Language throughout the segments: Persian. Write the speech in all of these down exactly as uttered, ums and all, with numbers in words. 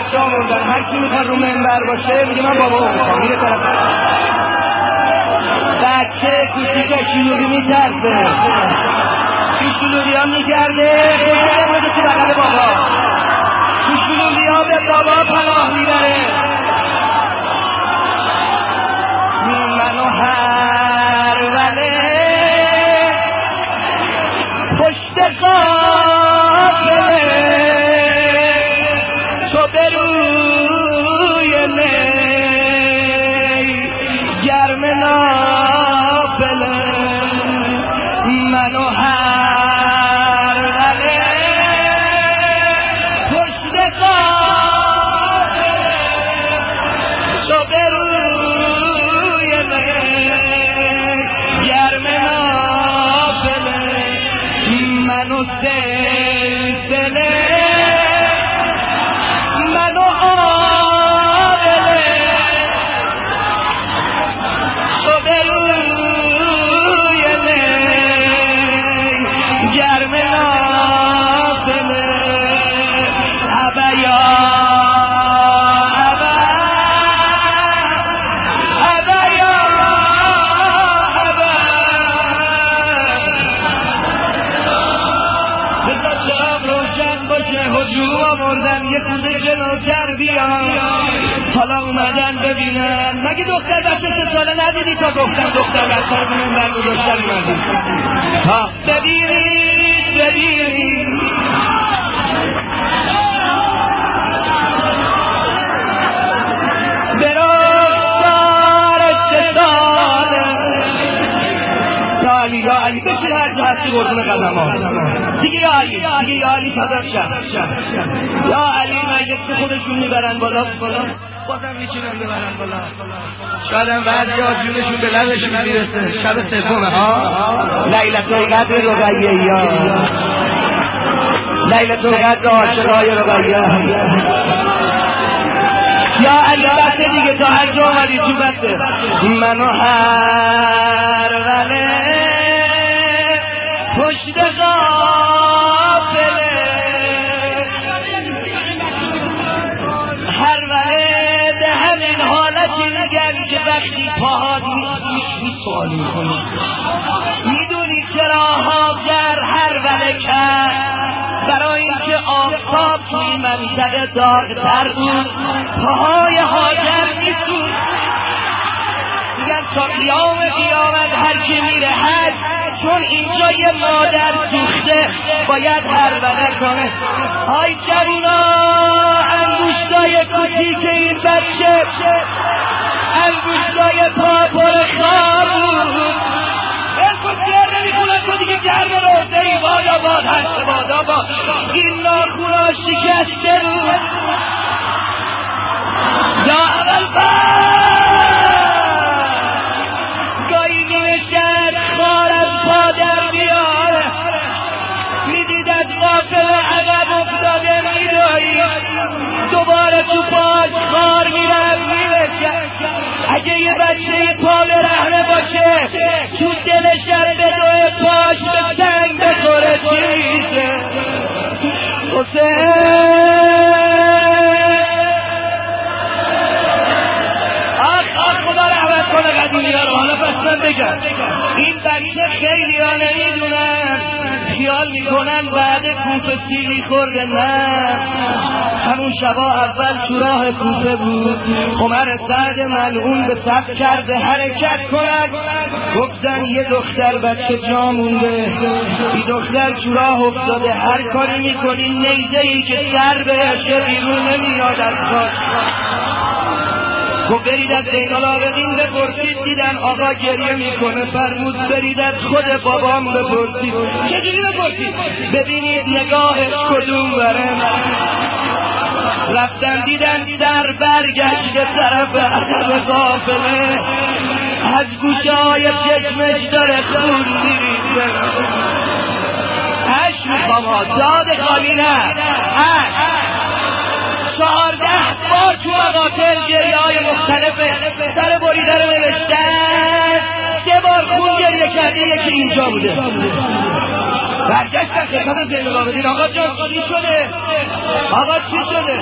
بچه ها موندن، هر کی میخواد رو منبر باشه میگه من بابا میخوام، میره طرف بچه کوچیک شلوغی میترسه، این شلوغی ها میگرده خودش بوده تو بغل بابا، تو شلوغی ها به بابا پناه میبره. منو هر وله پشت قافله تو بروی می گرم نافله، منو هر وله پشت قافله تو بروی می گرم نافله، منو سلسله منو آبله شده روی می گرم نافله، عبیا هجوم آوردن یه خونه جلوتر بیان، حالا اومدن ببینن مگه دختر بچه سه ساله ندیدی تا گفتن دختر بچه رو بینون در گذاشتن اومدی ها ببینید ببینید برستار سه ساله یا علی یا علی بشید هر جا هستی قربون قدم ها دیگه یا علی دیگه یا علی صداق شد یا علی مجلس خودشون میبرن بالا بازم میچینن ببرن بالا، شاید هم بعضی ها جونشون به لبشون میرسه. شب سومه ها لیلة القدر رقیه یا لیلة القدر عاشقای رقیه یا علی بسته دیگه تا هر جا آمدی تو بسته. منو هر وله پشت قافله هر وله به همین حالتی نگرد که وقتی پاهات میشوی سوال میکنی میدونی چرا هاجر هر وله کرد؟ برای اینکه آفتاب توی منطقه داغ‌تر بود، پاهای هاجر میسوخت. میگن تا قیام قیامت هر کی میره حج، چون اینجا یه مادر سوخته باید هربله کنه. های جوونا انگوشتای کوچیک این بچه انگوشتای پا پر خواب بود. بلکن سر نمیخونن تو دیگه گرمه رو داری بادا باد هشت بادا باد این ناخونا شکسته بود. یا اول گاهی می‌نشد خار از پا در بیاره، میدید از قافله عقب افتاده میدایی دوباره تو پاش خار میرد میرسد. اگه یه بچه پا برهنه باشه تو دلشم به دوی پاش به سنگ بخوره چی میشه؟ حسین آخ آخ خدا رحمت کنه قدیمی ها رو. حالا پس من بگم این بچه خیلی ها نمیدونن، خیال میکنن بعد کوفه سیلی خورده. نه، همون شبا اول تو راه کوفه بود، عمر سعد ملعون به صف کرده حرکت کنن. گفتن یه دختر بچه جا مونده، این دختر تو راه افتاده، هر کاری میکنی نیزه ای که سر بهشه بیرون نمیاد از کار. گفت برید از زینالعابدین بپرسید. دیدن آقا گریه میکنه، فرمود برید از خود بابام بپرسید. چجوری بپرسید؟ ببینید نگاهش کدوم برم. رفتن دیدن در برگشت به طرف عقب قافله، از گوشه‌های چشمش داره خون میریزه. اش میخوام ها، داد خالی نه، اش چهارده بار تو مقاتل گریه های مختلفه، سر بریده رو نوشتن، سه بار خون گریه کرده، یکی اینجا بوده. برگشتن خدمت زین العابدین. آقا جان چی شده؟ آقا چی شده؟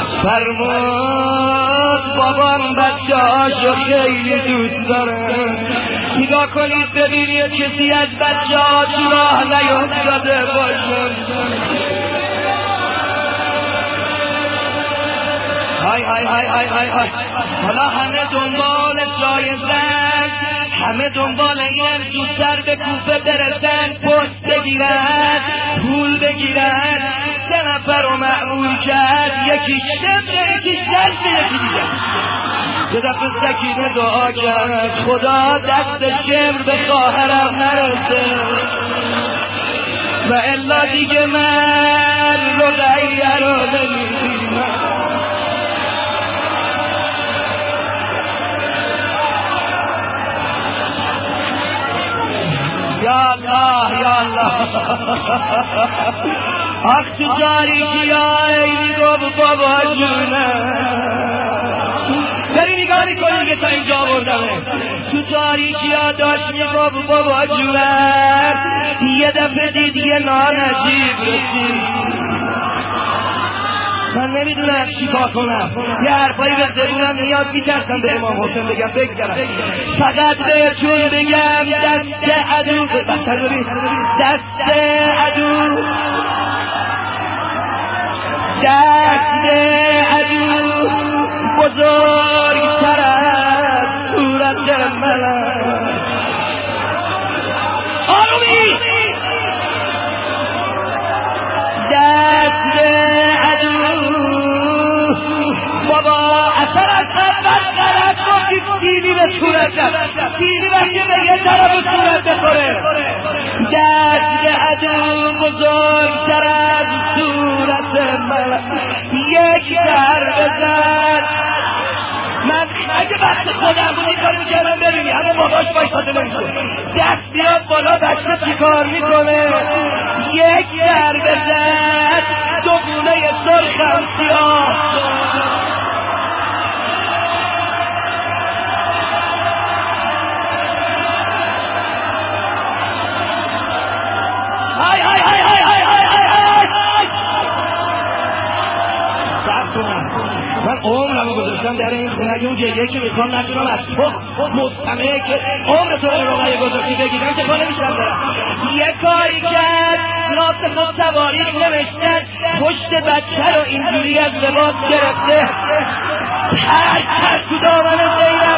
فرمود بابام بچه هاشو خیلی دوست داره، نگاه کنید ببینید کسی از بچه هاش راه نیفتاده باشه. های های های های های های حالا همه دنبال جای زنگ، همه دنبال این زودتر به کوفه برسن، پست بگیرن، پول بگیرن. سه نفر رو معمول کرد، یکی شمر، یکی جلد، یکی دیگه. یه دفعه سکینه دعا کرد خدا دست شمر به خواهرم نرسه و الا دیگه من رقیه رو نمیبینم. یا الله یا الله آخ تو تاریکی های میگفت بابا جونه. بری نگاه میکنیم که تا اینجا بردمه. تو تاریکی ها داشت میگفت بابا جونه. یه دفعه دید یه نان عجیب رسید. من نمیدونم چی کار کنم، یه حرفایی به زبونم میاد میترسم به امام حسین بگم بگذرم. فقط بهتون بگم دست عدو دست عدو دست عدو بزرگتر از صورت ملک. آرومی دست بابا اثر از اول غلط گفتی سیلی به صورتم، سیلی وقتی به یه طرف صورت بخوره. دست عدو بزرگتر از صورت من، یک در بزن. من اگه بحث خودم بود این کار میکردم. ببینی همه باباش بایستاده نمیشه، دست بیاد بالا بچه چی کار میکنه. یک در بزن، دو گونه سرخم سیاه. های های های های های های های های سب کنم. من عمرمو گذاشتم در این خونه. اگه اون جلیه که میکنم نتونم از تو مستمعه که عمر تو رو روغای گذاشتی بگیدم که کار نمیشتم دارم. یه کاری کرد ناس خود تواریخ نوشتن پشت بچه رو اینجوری از لباس گرفته هر کس تو دامن زینب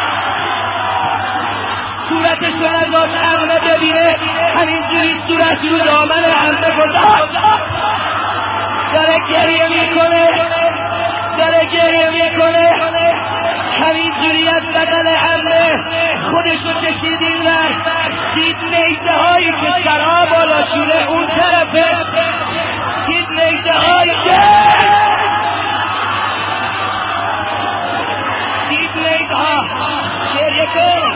صورتش رو از آن عمه ببینه همینجوری صورت رو دامن عمه گذاشت. داره گریه میکنه داره گریه میکنه همینجوری از بغل عمه خودش رو کشید این ور. دید نیزه هایی که سرها بالا شونه اون طرفه. دید نیزه هایی که دید نیزه ها گریه کن.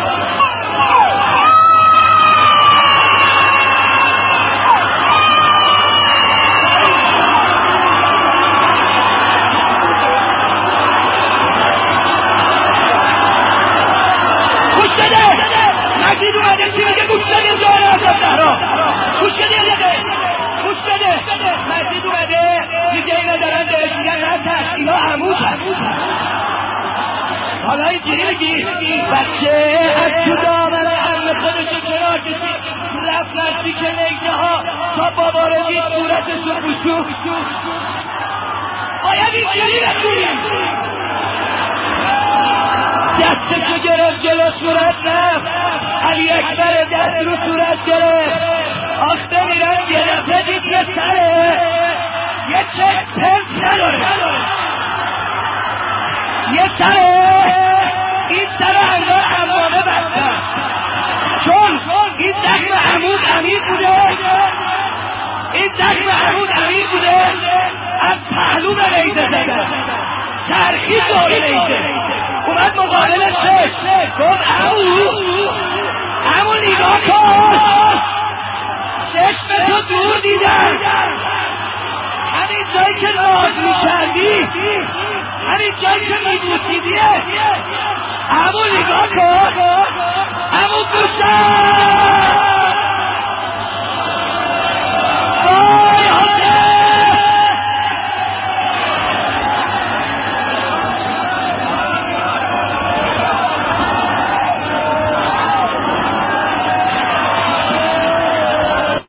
مجید اومده چی میگه؟ گوش بده جان آزاد زهرا، گوش بده یه گوش بده. مجید اومده میگه اینا دارن بهش میگن نترس اینا عمود هست. حالا اینجوری میگی بچه از تو دامن عمه خودشو کنار کشید رفت نزدیک نیزه ها تا بابا رو دید صورتشو بوشو. باید اینجوری بکنیم. دستشو گرفت جلو صورت رفت. علی اکبر دست رو صورت گرفت. آخ بمیرم یه دفعه دید یه سره یه چک پنس نداره یه سره این سره انگار حمامه بستن چون این زخم عمود عمیق بوده. این زخم عمود عمیق بوده از پهلو به نیزه زدن چرخی دور نیزه اومد مقابل شش گفت عمو عمو نگاه کن چشم تو دور دیدن. همین جایی که ناز میکردی همین جایی که میبوسیدیه. عمو نگاه کن عمو گوشم